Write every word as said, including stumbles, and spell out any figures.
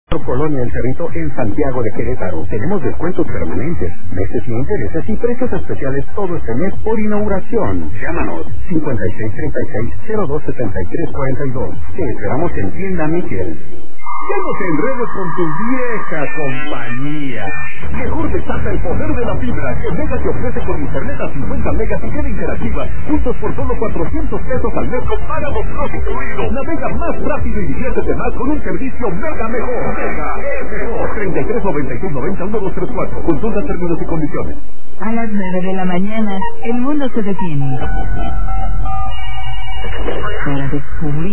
Colonia El Cerrito en Santiago de Querétaro. Tenemos descuentos permanentes, meses sin intereses y precios especiales todo este mes por inauguración. Llámanos cincuenta y seis treinta y seis, cero dos setenta y tres cuarenta y dos. Te esperamos en Tienda Miquel. Ya no te enredes con tu vieja compañía. Mejor desata el poder de la fibra que Mega te ofrece con internet a cincuenta megas y red interactiva, juntos por solo cuatrocientos pesos al mes con pagamos plus incluido. Navega más rápido y diviértete más con un servicio Mega mejor. Mega es mejor. treinta y tres noventa y seis noventa uno dos tres cuatro. Consulta términos y condiciones. A las nueve de la mañana, el mundo se detiene para descubrir